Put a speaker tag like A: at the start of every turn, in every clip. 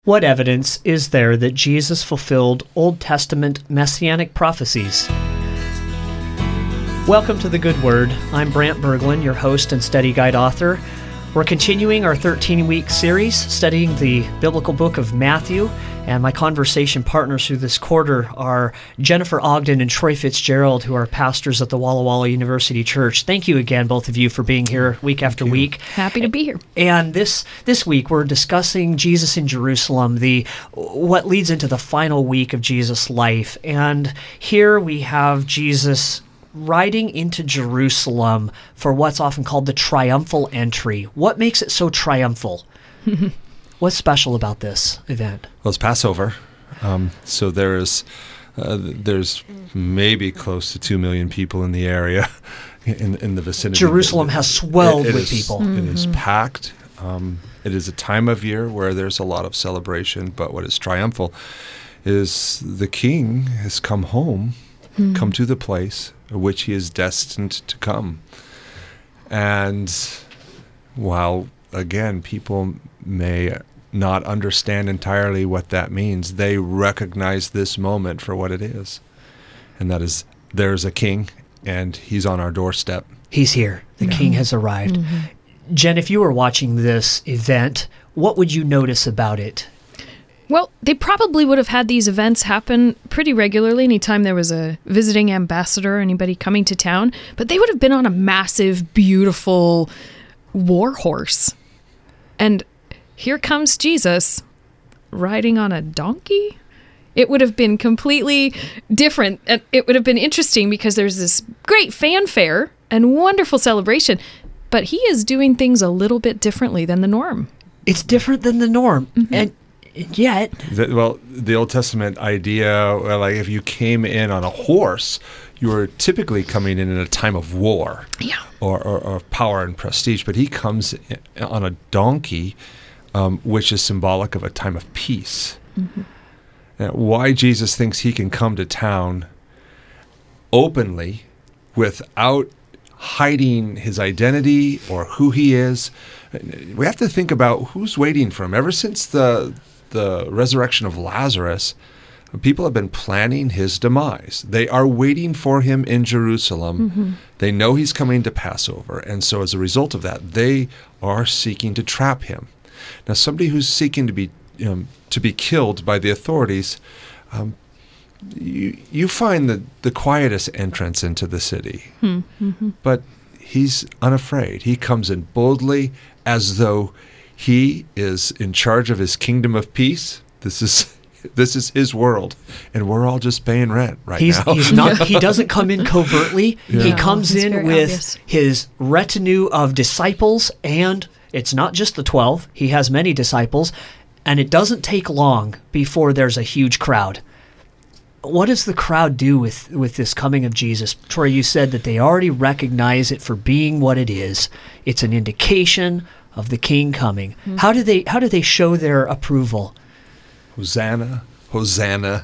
A: What evidence is there that Jesus fulfilled Old Testament messianic prophecies? Welcome to The Good Word. I'm Brant Berglund, your host and study guide author. We're continuing our 13-week series studying the biblical book of Matthew, and my conversation partners through this quarter are Jennifer Ogden and Troy Fitzgerald, who are pastors at the Walla Walla University Church. Thank you again, both of you, for being here week after week.
B: Happy to be here.
A: And this week, we're discussing Jesus in Jerusalem, what leads into the final week of Jesus' life. And here we have Jesus riding into Jerusalem for what's often called the triumphal entry. What makes it so triumphal? What's special about this event?
C: Well, it's Passover, so there's maybe close to 2 million people in the area, in the vicinity.
A: Jerusalem has swelled with people.
C: It is packed. It is a time of year where there's a lot of celebration, but what is triumphal is the King has come home, come to the place which he is destined to come. And while, again, people may not understand entirely what that means, they recognize this moment for what it is. And that is, there's a king, and he's on our doorstep.
A: He's here. The king has arrived. Mm-hmm. Jen, if you were watching this event, what would you notice about it?
B: Well, they probably would have had these events happen pretty regularly anytime there was a visiting ambassador or anybody coming to town, but they would have been on a massive, beautiful war horse. And here comes Jesus riding on a donkey. It would have been completely different. And it would have been interesting because there's this great fanfare and wonderful celebration, but he is doing things a little bit differently than the norm.
A: It's different than the norm. Mm-hmm. And yet,
C: the Old Testament idea, like if you came in on a horse, you were typically coming in a time of war, or power and prestige. But he comes on a donkey, which is symbolic of a time of peace. Mm-hmm. Why Jesus thinks he can come to town openly without hiding his identity or who he is, we have to think about who's waiting for him. Ever since the resurrection of Lazarus, people have been planning his demise. They are waiting for him in Jerusalem. Mm-hmm. They know he's coming to Passover, and so as a result of that, they are seeking to trap him. Now, somebody who's seeking to be killed by the authorities, you find the quietest entrance into the city. Mm-hmm. But he's unafraid. He comes in boldly as though he is in charge of his kingdom of peace. This is his world, and we're all just paying rent now.
A: He doesn't come in covertly. Yeah. He comes in with obvious. His retinue of disciples, and it's not just the 12. He has many disciples, and it doesn't take long before there's a huge crowd. What does the crowd do with this coming of Jesus? Troy, you said that they already recognize it for being what it is. It's an indication of the King coming. Mm-hmm. How do they show their approval?
C: Hosanna, Hosanna,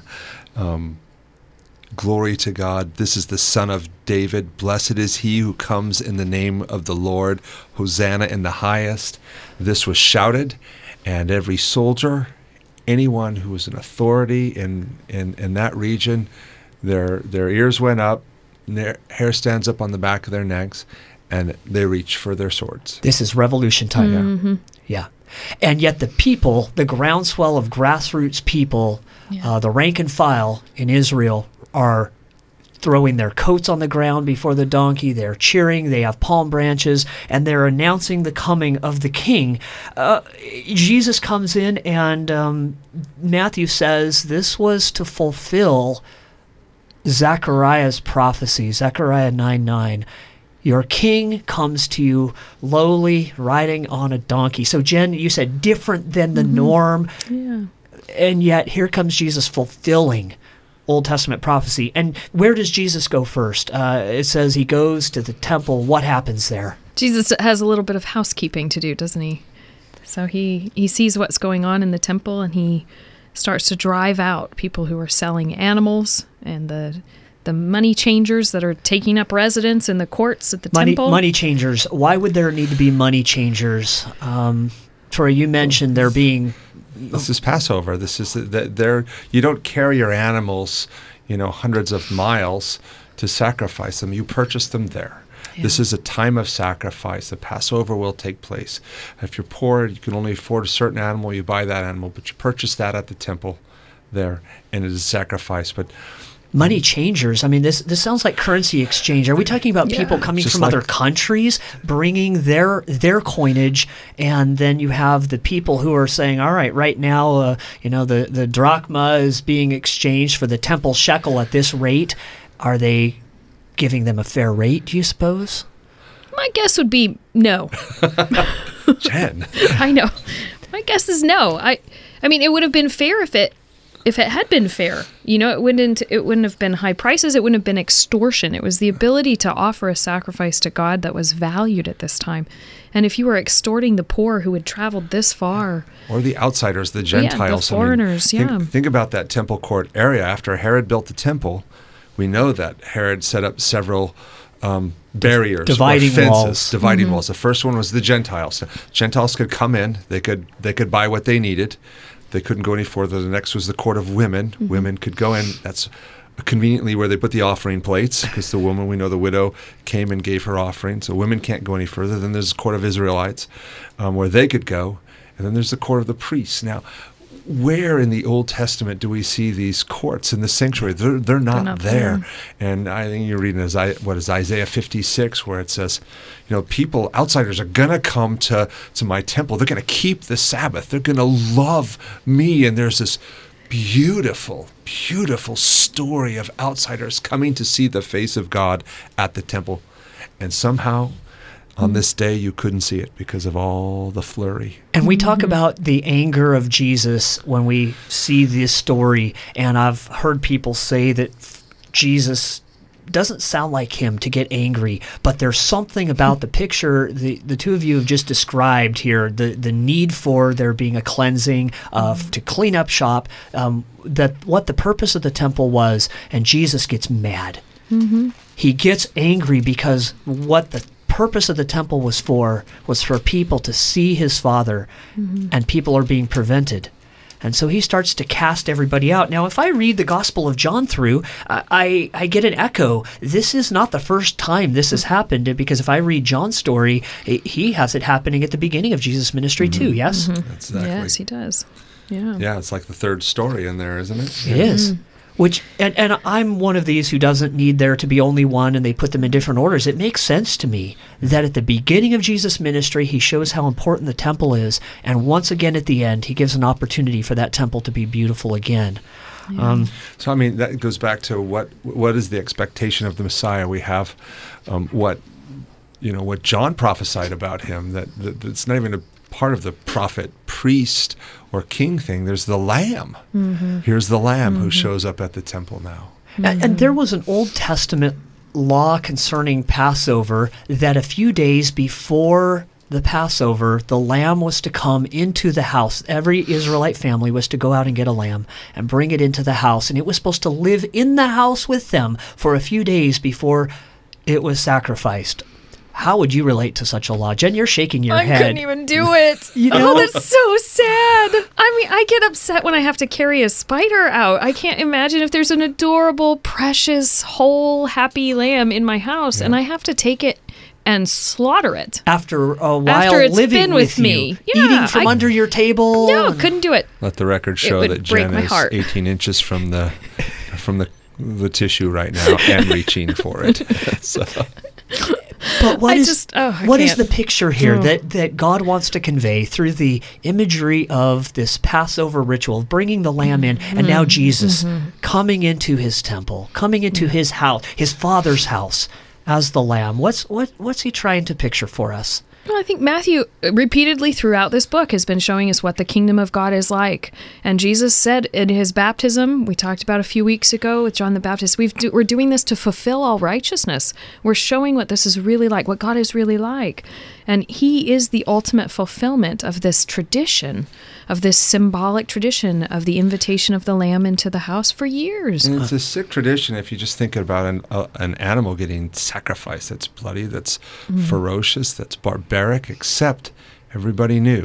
C: glory to God. This is the Son of David. Blessed is he who comes in the name of the Lord. Hosanna in the highest. This was shouted, and every soldier, anyone who was an authority in that region, their ears went up, and their hair stands up on the back of their necks, and they reach for their swords.
A: This is revolution time. Mm-hmm. Yeah. And yet the people, the groundswell of grassroots people, the rank and file in Israel are throwing their coats on the ground before the donkey. They're cheering. They have palm branches, and they're announcing the coming of the King. Jesus comes in, and Matthew says this was to fulfill Zechariah's prophecy, Zechariah 9:9. Your king comes to you lowly, riding on a donkey. So, Jen, you said different than the norm. Yeah. And yet here comes Jesus fulfilling Old Testament prophecy. And where does Jesus go first? It says he goes to the temple. What happens there?
B: Jesus has a little bit of housekeeping to do, doesn't he? So he sees what's going on in the temple, and he starts to drive out people who are selling animals and the money changers that are taking up residence in the courts at the temple.
A: Money changers. Why would there need to be money changers? Troy, you mentioned there being
C: This is Passover. This is you don't carry your animals, hundreds of miles to sacrifice them. You purchase them there. Yeah. This is a time of sacrifice. The Passover will take place. If you're poor, you can only afford a certain animal, you buy that animal, but you purchase that at the temple there, and it is sacrifice. But
A: money changers. I mean, this sounds like currency exchange. Are we talking about people coming from other countries, bringing their coinage, and then you have the people who are saying, all right, right now, the drachma is being exchanged for the temple shekel at this rate. Are they giving them a fair rate, do you suppose?
B: My guess would be no.
C: Jen.
B: I know. My guess is no. I mean, it would have been fair if it had been fair. It wouldn't have been high prices. It wouldn't have been extortion. It was the ability to offer a sacrifice to God that was valued at this time. And if you were extorting the poor who had traveled this far,
C: or the outsiders, the Gentiles,
B: the foreigners,
C: think about that temple court area. After Herod built the temple, we know that Herod set up several barriers,
A: dividing
C: walls. The first one was the Gentiles. Gentiles could come in. They could buy what they needed. They couldn't go any further. The next was the court of women. Mm-hmm. Women could go in. That's conveniently where they put the offering plates, because the woman, we know the widow came and gave her offering. So women can't go any further. Then there's the court of Israelites, where they could go. And then there's the court of the priests. Now, where in the Old Testament do we see these courts in the sanctuary? They're not there. And I think you're reading Isaiah 56, where it says, people, outsiders are going to come to my temple. They're going to keep the Sabbath. They're going to love me. And there's this beautiful, beautiful story of outsiders coming to see the face of God at the temple. And somehow, on this day, you couldn't see it because of all the flurry.
A: And we talk about the anger of Jesus when we see this story, and I've heard people say that Jesus doesn't sound like him to get angry, but there's something about the picture the two of you have just described here, the need for there being a cleansing, to clean up shop, that what the purpose of the temple was, and Jesus gets mad. Mm-hmm. He gets angry because what the purpose of the temple was for people to see his Father, and people are being prevented. And so he starts to cast everybody out. Now, if I read the Gospel of John through, I get an echo. This is not the first time this has happened, because if I read John's story, he has it happening at the beginning of Jesus' ministry too, yes?
C: Mm-hmm. Exactly.
B: Yes, he does. Yeah.
C: Yeah, it's like the third story in there, isn't it?
A: It is. Which, and I'm one of these who doesn't need there to be only one, and they put them in different orders. It makes sense to me that at the beginning of Jesus' ministry, he shows how important the temple is, and once again at the end, he gives an opportunity for that temple to be beautiful again.
B: Yeah.
C: So, I mean, that goes back to what is the expectation of the Messiah. We have what John prophesied about him, that's not even a part of the prophet, priest, or king thing. There's the Lamb. Mm-hmm. Here's the Lamb who shows up at the temple now.
A: And there was an Old Testament law concerning Passover that a few days before the Passover, the lamb was to come into the house. Every Israelite family was to go out and get a lamb and bring it into the house. And it was supposed to live in the house with them for a few days before it was sacrificed. How would you relate to such a law? Jen, you're shaking your head.
B: I couldn't even do it. Oh, that's so sad. I mean, I get upset when I have to carry a spider out. I can't imagine if there's an adorable, precious, whole, happy lamb in my house, and I have to take it and slaughter it.
A: After a while
B: After it's
A: living
B: been with me.
A: You, eating from under your table.
B: No, couldn't do it.
C: Let the record show that Jen is 18 inches from the tissue right now and reaching for it. So.
A: But what is the picture here that God wants to convey through the imagery of this Passover ritual, of bringing the lamb in, and now Jesus coming into his temple, coming into his house, his Father's house as the lamb? What's he trying to picture for us?
B: Well, I think Matthew repeatedly throughout this book has been showing us what the kingdom of God is like. And Jesus said in his baptism, we talked about a few weeks ago with John the Baptist, we're doing this to fulfill all righteousness. We're showing what this is really like, what God is really like. And he is the ultimate fulfillment of this tradition, of this symbolic tradition of the invitation of the lamb into the house for years.
C: And it's a sick tradition if you just think about an animal getting sacrificed. That's bloody, that's ferocious, that's barbaric, except everybody knew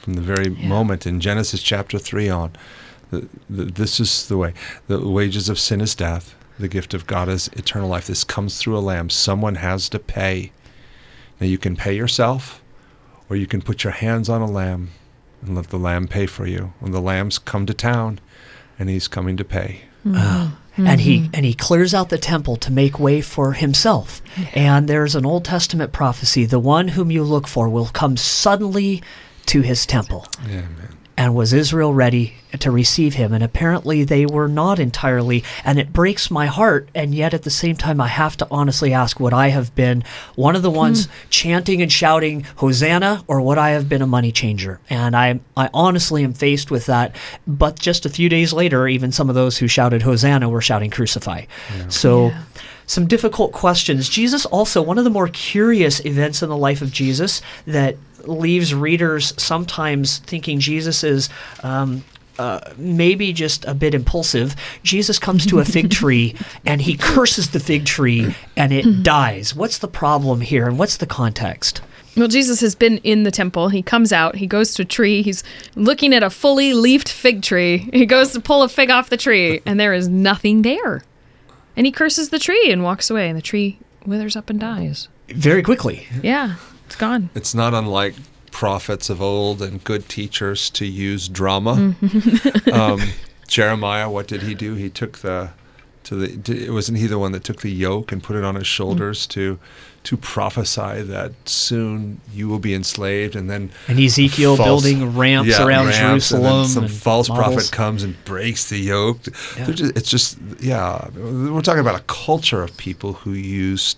C: from the very moment in Genesis chapter 3 on. This is the way. The wages of sin is death. The gift of God is eternal life. This comes through a lamb. Someone has to pay. Now you can pay yourself, or you can put your hands on a lamb and let the lamb pay for you. When the lamb's come to town, and he's coming to pay.
A: And he clears out the temple to make way for himself. And there's an Old Testament prophecy, the one whom you look for will come suddenly to his temple.
C: Yeah, man.
A: And was Israel ready to receive him? And apparently they were not entirely. And it breaks my heart. And yet at the same time, I have to honestly ask, would I have been one of the ones chanting and shouting, Hosanna, or would I have been a money changer? And I honestly am faced with that. But just a few days later, even some of those who shouted Hosanna were shouting crucify. Yeah. So some difficult questions. Jesus also, one of the more curious events in the life of Jesus that leaves readers sometimes thinking Jesus is maybe just a bit impulsive. Jesus comes to a fig tree and he curses the fig tree and it dies. What's the problem here and what's the context?
B: Well, Jesus has been in the temple. He comes out. He goes to a tree. He's looking at a fully leafed fig tree. He goes to pull a fig off the tree and there is nothing there. And he curses the tree and walks away and the tree withers up and dies.
A: Very quickly.
B: Yeah. It's gone.
C: It's not unlike prophets of old and good teachers to use drama. Jeremiah, what did he do? He took wasn't he the one that took the yoke and put it on his shoulders to prophesy that soon you will be enslaved, and then
A: Ezekiel building ramps around Jerusalem.
C: And some false prophet comes and breaks the yoke. Yeah. We're talking about a culture of people who used.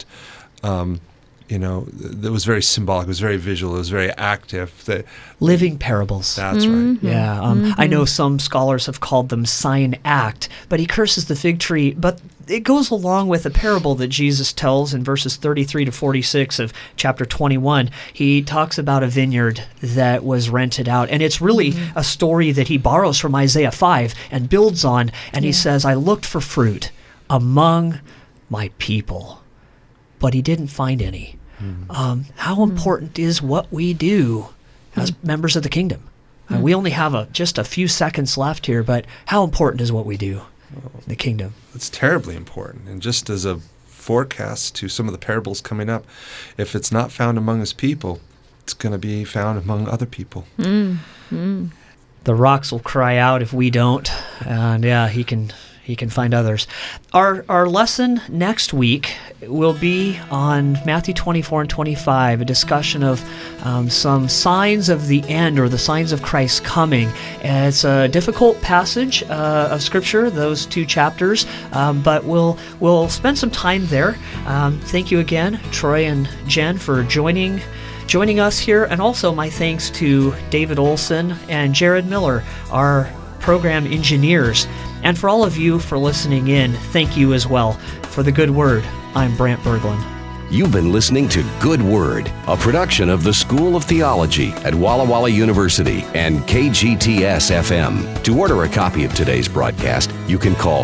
C: That was very symbolic, it was very visual, it was very active.
A: Living parables.
C: That's right.
A: Yeah. I know some scholars have called them sign act, but he curses the fig tree. But it goes along with a parable that Jesus tells in verses 33 to 46 of chapter 21. He talks about a vineyard that was rented out. And it's really a story that he borrows from Isaiah 5 and builds on. And he says, I looked for fruit among my people, but he didn't find any. How important is what we do as members of the kingdom? We only have just a few seconds left here, but how important is what we do in the kingdom?
C: It's terribly important. And just as a forecast to some of the parables coming up, if it's not found among his people, it's going to be found among other people.
A: The rocks will cry out if we don't. And he can find others. Our lesson next week will be on Matthew 24 and 25, a discussion of some signs of the end, or the signs of Christ's coming. And it's a difficult passage of Scripture, those two chapters, but we'll spend some time there. Thank you again, Troy and Jen, for joining us here, and also my thanks to David Olson and Jared Miller, our program engineers. And for all of you for listening in, thank you as well. For The Good Word, I'm Brant Berglund.
D: You've been listening to Good Word, a production of the School of Theology at Walla Walla University and KGTS-FM. To order a copy of today's broadcast, you can call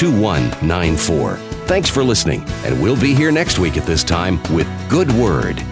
D: 509-527-2194. Thanks for listening, and we'll be here next week at this time with Good Word.